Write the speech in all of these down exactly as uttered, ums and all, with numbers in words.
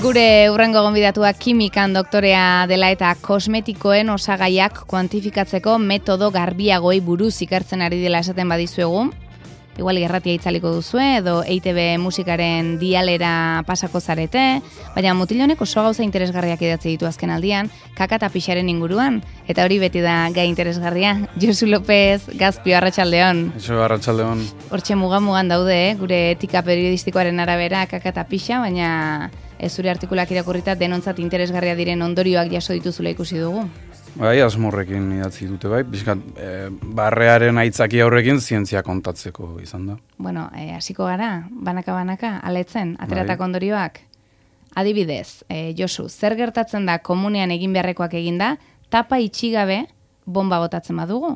Gure hurrengo gonbidatuak kimikan doktorea dela eta kosmetikoen osagaiak kuantifikatzeko metodo garbiagoi buruz ikertzen ari dela esaten badizuegu. Igual irratia itzaliko duzue edo E I Te Be musikaren dialera pasako zarete, baina mutil honek oso gauza interesgarriak idatzi ditu azken aldian, kaka eta pixaren inguruan, eta hori beti da gai interesgarria. Josu Lopez, Gazpio, arratsaldeon. Eso, arratsaldeon. Hortxe muga-mugan daude, eh? Gure etika periodistikoaren arabera kaka eta pixa, baina ez zure artikulak irakurrita denontzat interesgarria diren ondorioak jaso dituzula ikusi dugu. Bai, asmorrekin idatzi dute bai, bizkat, e, barrearen aitzaki aurrekin zientzia kontatzeko izan da. Bueno, e, hasiko gara, banaka-banaka, aletzen, ateratako ondorioak. Adibidez, e, Josu, zer gertatzen da komunean egin beharrekoak eginda, tapa itxigabe bomba botatzen badugu?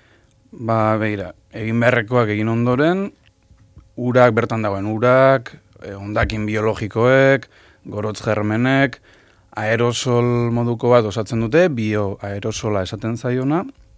Ba, begira, egin beharrekoak egin ondoren, urak bertan dagoen urak, e, hondakin biologikoek, gorotz germenek, aerosol moduko bat osatzen dute, bioaerosola esaten zaiona,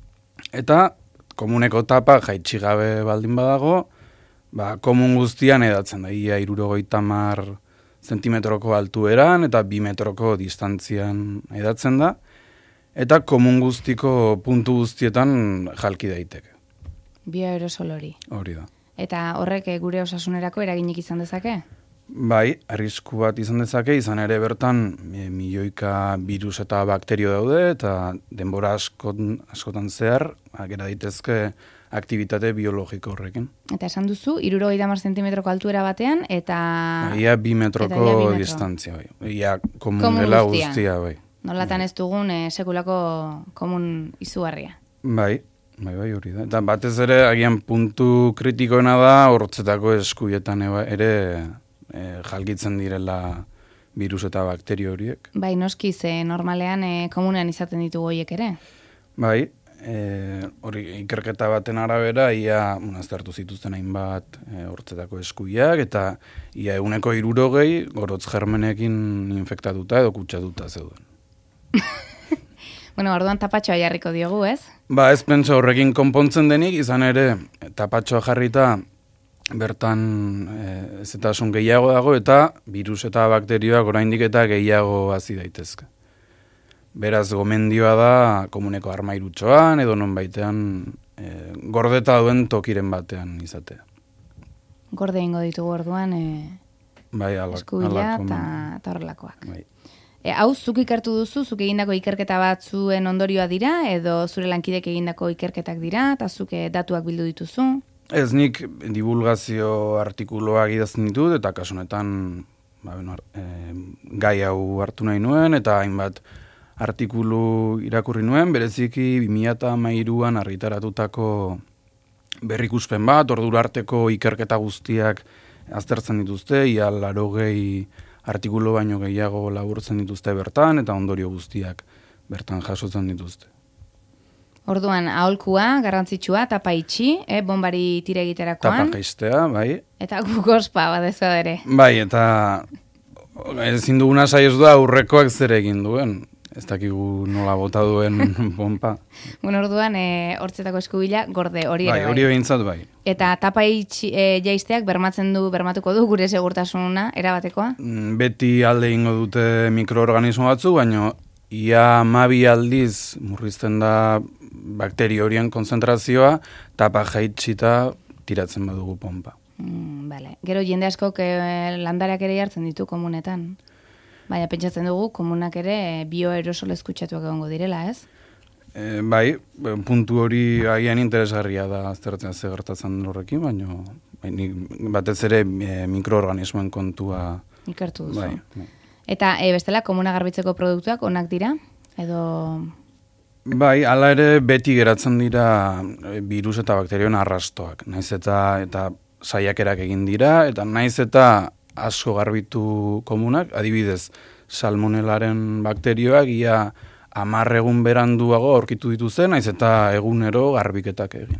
eta komuneko tapa jaitxigabe baldin badago, ba, komun guztian edatzen da, ia hirurogeita hamar zentimetroko altueran eta bi metroko distantzian edatzen da, eta komun guztiko puntu guztietan jalki daiteke. Bioaerosol hori. Hori da. Eta horrek gure osasunerako eraginik izan dezake? Bai, arrisku bat izan dezake, izan ere bertan e, milioika virus eta bakterio daude, eta denbora askon, askotan zehar, agera daitezke aktivitate biologiko horrekin. Eta esan duzu, hirurogeita hamar zentimetroko altuera batean, eta... Ia bi metroko ia bi metro. Distantzia, bai. Ia komunela guztia. guztia, bai. Nolatan ez dugun e, sekulako komun izugarria. Bai, bai, bai, hori da. Eta batez ere, agian puntu kritikoena da, hortzetako eskuietan ere... E, jalgitzen direla virus eta bakterio horiek. Bai, noski, ze normalean e, komunean izaten ditugu horiek ere? Bai, e, hori ikerketa baten arabera, ia aztertu zituzten hainbat e, hortzetako eskuiak, eta ia eguneko hirurogei gorotz germenekin infektatuta edo kutsatuta zeuden. Bueno, orduan tapatxoa jarriko diogu, ez? Ba, ez pentsa horrekin konpontzen denik, izan ere tapatxoa jarrita bertan ez eta esun gehiago dago eta virus eta bakterioak oraindik eta gehiago hasi daitezke. Beraz, gomendioa da komuneko armairutxoan edo non baitean e, gordeta duen tokiren batean izatea. Gorde ingo ditugu orduan e, bai, alak, eskubila eta horrelakoak. Bai. E, hau, zuk ikertu duzu, zuk egindako ikerketa batzuen ondorioa dira edo zure lankidek egindako ikerketak dira eta zuk datuak bildu dituzu? Ez nik divulgazio artikuloak idazten ditut, eta kasunetan ba, bueno, e, gai hau hartu nahi nuen, eta hainbat artikulu irakurri nuen, bereziki bi mila hamairuan argitaratutako berrikuspen bat, ordura arteko ikerketa guztiak aztertzen dituzte, ia laurogei artikulu baino gehiago laburtzen dituzte bertan, eta ondorio guztiak bertan jasotzen dituzte. Orduan, aholkua, garrantzitsua, tapa itxi, eh, bombari tire egiterakoan. Tapa jaistea, bai. Eta gugospa, badezo ere. Bai, eta ezin duguna saioz da aurrekoak zer egin duen. Ez dakigu nola bota duen bomba. Bueno, orduan, e, hortzetako eskubila, gorde, hori ere bai. Bai, hori behintzat bai. Eta tapa itxi, e, jaisteak bermatzen du, bermatuko du gure segurtasuna, erabatekoa? Beti alde ingo dute mikroorganismo batzu, baina ia hamabi aldiz murrizten da bakterio horien konzentrazioa, tapa jaitsita tiratzen badugu pompa. Mm, vale. Gero jende askok eh, landareak ere jartzen ditu komunetan. Baina pentsatzen dugu komunak ere bioaerosol eskutsatuak egongo direla, ez? E, bai, puntu hori agian interesgarria da aztertzen ze gertatzen horrekin, baina bai, batez ere e, mikroorganismoen kontua ikertu duzu. Bai, bai. Eta e, bestela komuna garbitzeko produktuak onak dira? Edo... Bai, hala ere beti geratzen dira virus eta bakterioen arrastoak. Naiz eta eta saiakerak egin dira, eta naiz eta asko garbitu komunak, adibidez, salmonelaren bakterioak ia hamar egun beranduago aurkitu dituzten, naiz eta egunero garbiketak egin.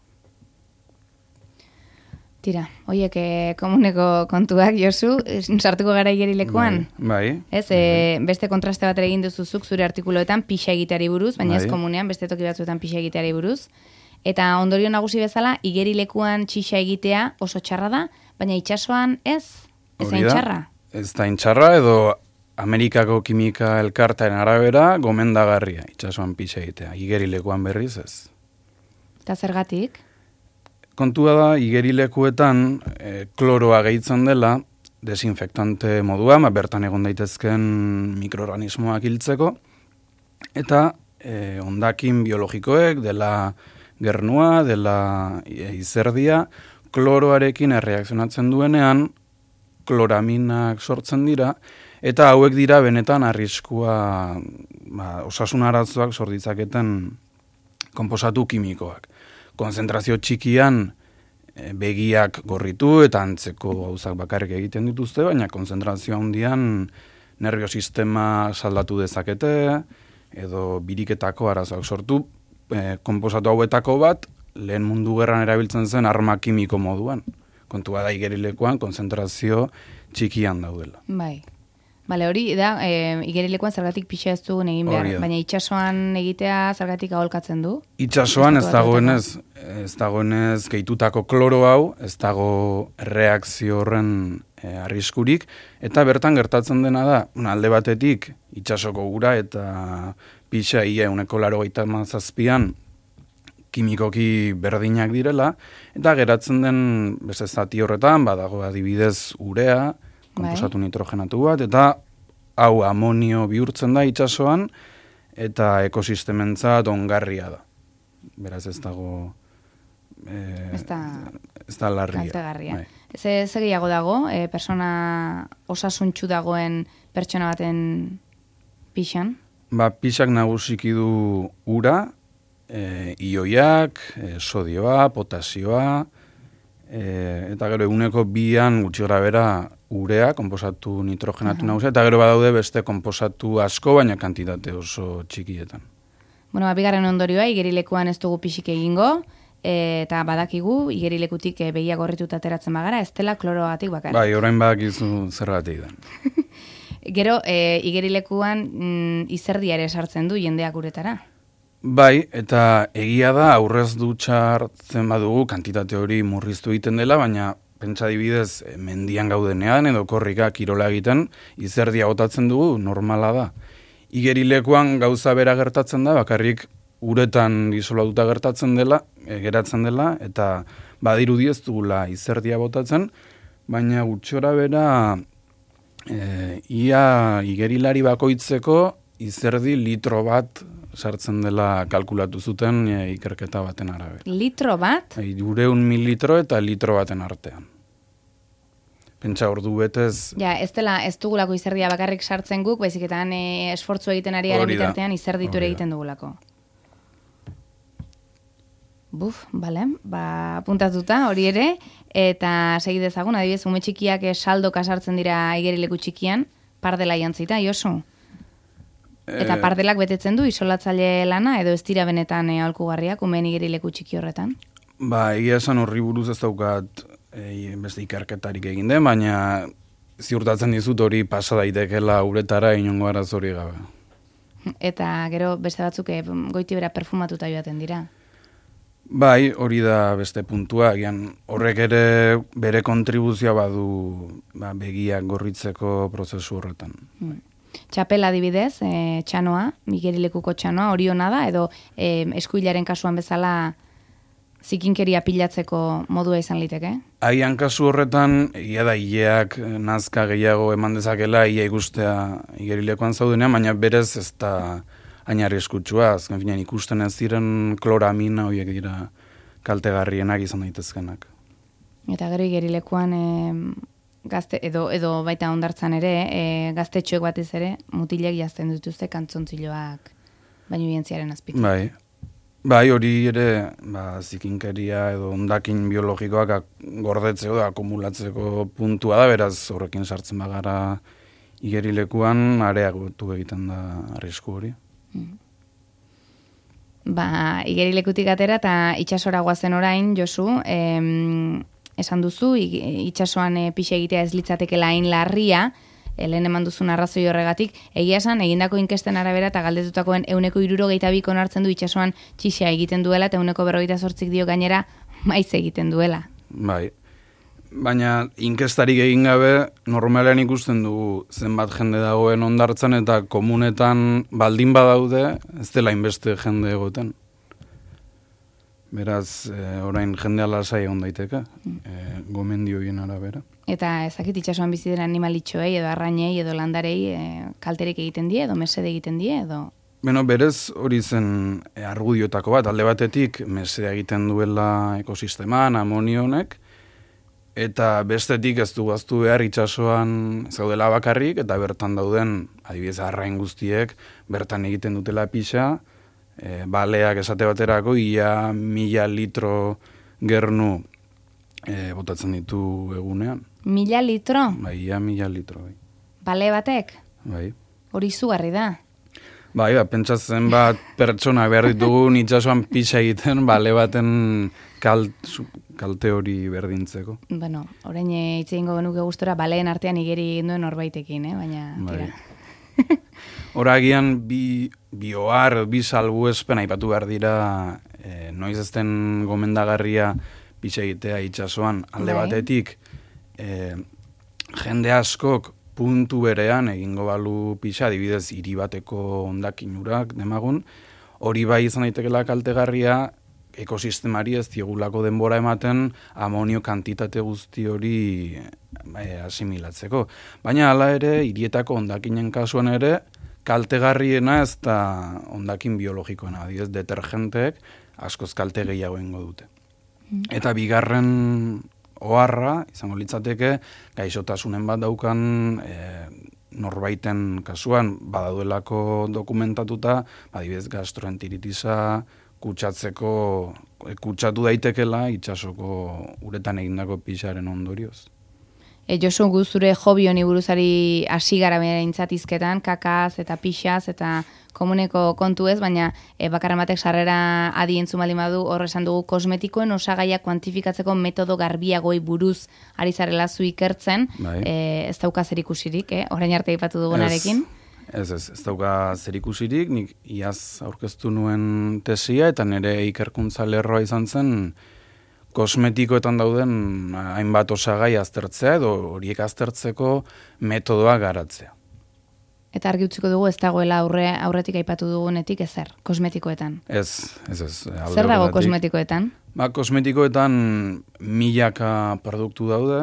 Tira, hoiek eh, komuneko kontuak, Josu, sartuko gara igerilekuan? Bai. Ez, e, beste kontraste bat egin duzuzuk zure artikuloetan pixa egiteari buruz, baina bai. Ez komunean, beste toki batzuetan pixa egiteari buruz. Eta ondorio nagusi bezala, igerilekuan txixa egitea oso txarra da, baina itsasoan ez, ez hain txarra. Ez da intxarra edo Amerikako kimika elkartearen arabera gomendagarria itsasoan pixa egitea, igerilekuan berriz ez. Eta zergatik? Kontua da, igerilekuetan e, kloroa gehitzen dela, desinfektante modua, ma bertan egon daitezken mikroorganismoak hiltzeko, eta e, ondakin biologikoek, dela gernua, dela e, izerdia, kloroarekin erreakzionatzen duenean, kloraminak sortzen dira, eta hauek dira benetan arriskua ba, osasun arazoak sor ditzaketen konposatu kimikoak. Konzentrazio txikian e, begiak gorritu eta antzeko gauzak bakarrik egiten dituzte, baina konzentrazio handian nerviosistema saldatu dezakete, edo biriketako arazoak sortu, e, konposatu hauetako bat, lehen mundu gerran erabiltzen zen arma kimiko moduan. Kontua da igerilekuan konzentrazio txikian daudela. Bai. Bale, hori da, e, igerilekuan zergatik pixa ez dugun egin behar, baina itsasoan egitea zergatik aholkatzen du? Itsasoan ez dagoenez, ez dagoenez gehitutako kloro hau, ez dago reakzio horren e, arriskurik, eta bertan gertatzen dena da, una, alde batetik itsasoko ura eta pixa ia euneko laro gaita mazazpian kimikoki berdinak direla, eta geratzen den beste zati horretan, badago adibidez urea, konposatu nitrogenatu bat, eta hau amonio bihurtzen da itsasoan, eta ekosistementzat ongarria da. Beraz ez dago... E, ez da, ez da larria. Kaltegarria. Ze, ze gehiago dago, e, persona osasuntxu dagoen pertsona baten pixan? Ba, pixak nagusiki du ura, e, ioiak, e, sodioa, potasioa, e, eta gero eguneko bian gutxi gara bera urea, konposatu nitrogenatu nagusia, eta gero badaude beste konposatu asko, baina kantitate oso txikietan. Bueno, ba, bigarren ondorioa, igerilekuan ez dugu pixik egingo, e, eta badakigu, igerilekutik e, begia gorrituta ateratzen bagara, ez dela kloroatik bakar. Bai, orain badakizu zergatik den. Gero, e, igerilekuan mm, izerdia ere sartzen du jendeak uretara. Bai, eta egia da aurrez dutxa hartzen badugu kantitate hori murriztu egiten dela, baina pentsa dibidez mendian gaudenean edo korrika kirola egiten izerdia botatzen dugu, normala da. Igerilekuan gauza bera gertatzen da, bakarrik uretan disolatuta gertatzen dela, e, geratzen dela, eta badirudi ez dugula izerdia botatzen, baina gutxora bera e, ia igerilari bakoitzeko izerdi litro bat sartzen dela kalkulatu zuten e, ikerketa baten arabera. Litro bat? E, Ureun mililitro eta litro baten artean. Pentsa ordu betez... Ja, ez dela, ez dugulako izerdia bakarrik sartzen guk, baizik eta e, esfortzu egiten ari garen bitartean izerditu ere egiten dugulako. Buf, bale, ba, puntatuta hori ere, eta segi dezagun, adibidez, ume txikiak saldoka sartzen dira igerileku txikian, pardela jantzita, Josu? Eta pardelak betetzen du isolatzaile lana, edo ez dira benetan e, aholkugarriak umeen igerileku txiki horretan? Ba, egia esan horri buruz ez daukat e, beste ikerketarik egin den, baina ziurtatzen dizut hori pasa daitekela uretara inongo arazori gabe. Eta gero beste batzuk e, goiti bera perfumatuta joaten dira? Bai, hori da beste puntua, gian horrek ere bere kontribuzioa badu ba, begiak gorritzeko prozesu horretan. Hmm. Txapela adibidez, e, txanoa, igerilekuko txanoa, hori hona da, edo e, eskuilaren kasuan bezala zikinkeria pilatzeko modua izan liteke? Haian kasu horretan, ia da hileak nazka gehiago eman dezakela, ia ikustea igerilekoan zaudenean, baina berez ez da ainarri eskutsua, azken finean ikusten ez diren kloramina horiek dira kaltegarrienak izan daitezkenak. Eta gero igerilekuan... E, Gazte, edo, edo baita ondartzan ere, e, gaztetxoek batez ere, mutilek jazten dituzte kantzontziloak baino bientziaren azpitik. Bai, bai hori ere, ba, zikinkeria edo ondakin biologikoak gordetzeko da, akumulatzeko puntua da, beraz horrekin sartzen bagara igerilekuan, areagotu egiten da arrisku hori. Hmm. Ba, igerilekutik atera eta itsasora goazen orain, Josu, em, esan duzu, itsasoan e, pixe egitea ez litzatekela hain larria, e, lehen eman duzun arrazoi horregatik, egia esan, egindako inkesten arabera eta galdetutakoen euneko hirurogeita biko onartzen du itsasoan txixea egiten duela, eta euneko berrogeita zortzik dio gainera maiz egiten duela. Bai, Baina inkestarik egin gabe, normalean ikusten dugu zenbat jende dagoen hondartzan eta komunetan baldin badaude, ez dela inbeste jende egoten. Beraz, e, orain jendea lasai egon daiteke, e, gomendioien arabera. Eta ezakit itxasuan bizi den animalitxoei edo arrainei edo landarei e, kalterik egiten die edo mesede egiten die edo... Beno, berez hori zen e, argudiotako bat, alde batetik mesede egiten duela ekosisteman, amonionek, eta bestetik ez du gaztu behar itxasoan zaudela bakarrik, eta bertan dauden, adibidez arrain guztiek, bertan egiten dutela pixa, e, baleak esate baterako, ia mila litro gernu e, botatzen ditu egunean. Mila litro? Bai, ia mila litro, bai. Bale batek? Bai. Hori izugarri da. Bai, ba, pentsatzen bat pertsona behar ditugu itxasoan pixa egiten, bale baten kalt, kalte hori berdintzeko. Bueno, orain hitz egingo genuke gustora baleen artean igeri duen norbaitekin, eh? Baina, tira. Bai. Horagian bi, bi ohar, bi salbuespen aipatu behar dira, eh, noiz ezten gomendagarria pixa egitea itxasoan alde Bai. batetik, eh, jende askok puntu berean egingo balu pixa, adibidez hiri bateko hondakin urak demagun, hori bai izan daitekela kaltegarria, ekosistemari ez diegulako denbora ematen amonio kantitate guzti hori e, asimilatzeko. Baina hala ere, hirietako hondakinen kasuan ere, kaltegarriena ez da hondakin biologikoena, adibidez detergenteek askoz kalte gehiago egingo dute. Eta bigarren oharra, izango litzateke, gaixotasunen bat daukan e, norbaiten kasuan, badaduelako dokumentatuta, adibidez gastroenteritisa kutsatzeko, e, kutsatu daitekela itsasoko uretan egindako pixaren ondorioz. E, Josu, gu zure hobi honi buruzari hasi gara behintzat hizketan, kakaz eta pixaz eta komuneko kontu ez, baina e, bakarren batek sarrera adi entzun baldin badu, hor esan dugu kosmetikoen osagaiak kuantifikatzeko metodo garbiagoi buruz ari zarela zu ikertzen, Bai. e, ez dauka zer ikusirik, eh? Orain arte aipatu dugunarekin. Ez, ez, ez dauka zer ikusirik, nik iaz aurkeztu nuen tesia eta nire ikerkuntza lerroa izan zen kosmetikoetan dauden hainbat osagai aztertzea edo horiek aztertzeko metodoa garatzea. Eta argi utziko dugu ez dagoela aurre, aurretik aipatu dugunetik ezer, kosmetikoetan. Ez, ez, ez. Zer dago kosmetikoetan? Ba, kosmetikoetan milaka produktu daude,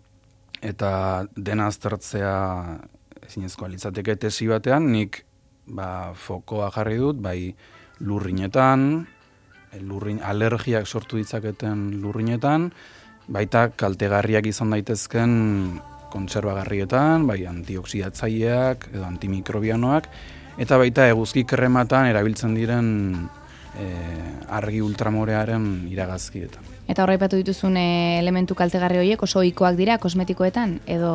eta dena aztertzea ezinezkoa litzateke tesi batean, nik ba, fokoa jarri dut, bai lurrinetan, lurrin, alergiak sortu ditzaketen lurrinetan, baita kaltegarriak izan daitezken kontserbagarrietan, bai antioxidatzaileak edo antimikrobianoak, eta baita eguzki krematan erabiltzen diren e, argi ultramorearen iragazkietan. Eta horra aipatu dituzun elementu kaltegarri horiek oso ohikoak dira kosmetikoetan, edo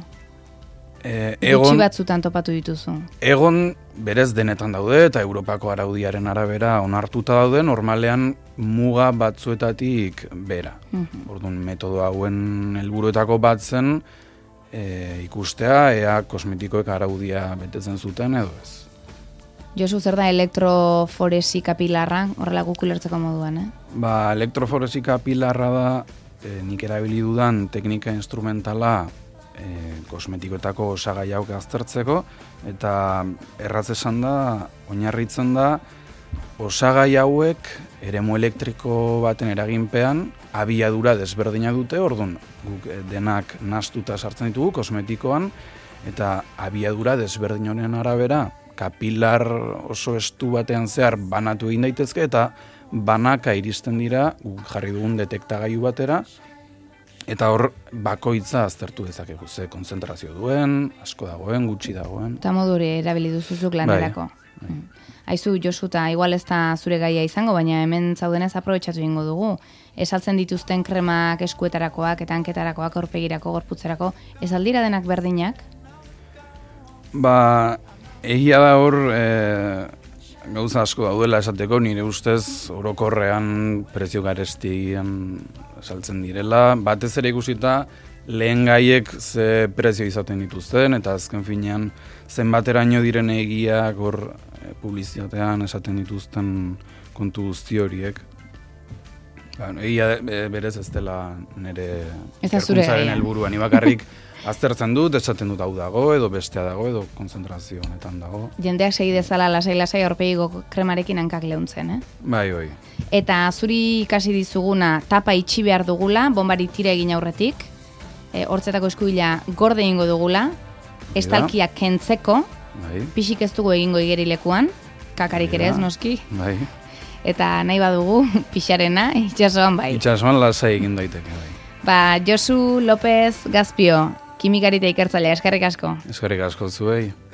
e, gutxi egon, batzutan topatu dituzu? Egon berez denetan daude, eta Europako araudiaren arabera onartuta daude, normalean muga batzuetatik bera. Mhm. Orduan, metodo hauen helburuetako bat zen, e, ikustea, ea kosmetikoek araudia betetzen zuten edo ez. Josu, zer da elektroforesi kapilarra, horrela guk ulertzeko moduan, eh? Ba, elektroforesi kapilarra da, e, nik erabili dudan teknika instrumentala e, kosmetikoetako osagai hauek aztertzeko, eta erraz esan da, oinarritzen da, osagai hauek eremu elektriko baten eraginpean abiadura desberdina dute, orduan guk denak nahastuta sartzen ditugu kosmetikoan, eta abiadura desberdin honen arabera kapilar oso estu batean zehar banatu egin daitezke, eta banaka iristen dira guk jarri dugun detektagailu batera, eta hor bakoitza aztertu dezakegu, ze konzentrazio duen, asko dagoen, gutxi dagoen. Eta modu hori erabili duzuzuk lanerako. Bai, bai. Aizu, Josu, eta igual ez da zure gaia izango, baina hemen zaudenez aprobetxatu egingo dugu. Esaltzen dituzten kremak eskuetarakoak eta hanketarakoak, aurpegirako, gorputzerako, ez aldira denak berdinak? Ba, egia da hor e, gauza asko daudela esateko, nire ustez orokorrean prezio garestian saltzen direla, batez ere ikusita lehen gaiek ze prezio izaten dituzten, eta azken finean zenbateraino diren egiak hor e, publizitatean esaten dituzten kontu guzti horiek. Egia berez ez dela nire ikerkuntzaren helburua, ni bakarrik aztertzen dut, esaten dut hau dago, edo bestea dago, edo konzentrazio honetan dago. Jendeak segi dezala lasai-lasai aurpegiko kremarekin hankak leuntzen, eh? Bai, bai. Eta zuri ikasi dizuguna tapa itxi behar dugula, bombari tira egin aurretik, e, hortzetako eskubila gorde egingo dugula, estalkiak kentzeko, bai. Pixik ez dugu egingo igerilekuan, kakarik ere ez noski. Bai. Eta nahi badugu pixarena, itxasoan bai. Itxasoan lasai egin daiteke, bai. Ba, Josu López Gazpio, kimikarita ikertzailea, eskerrik asko. Eskerrik asko zuei.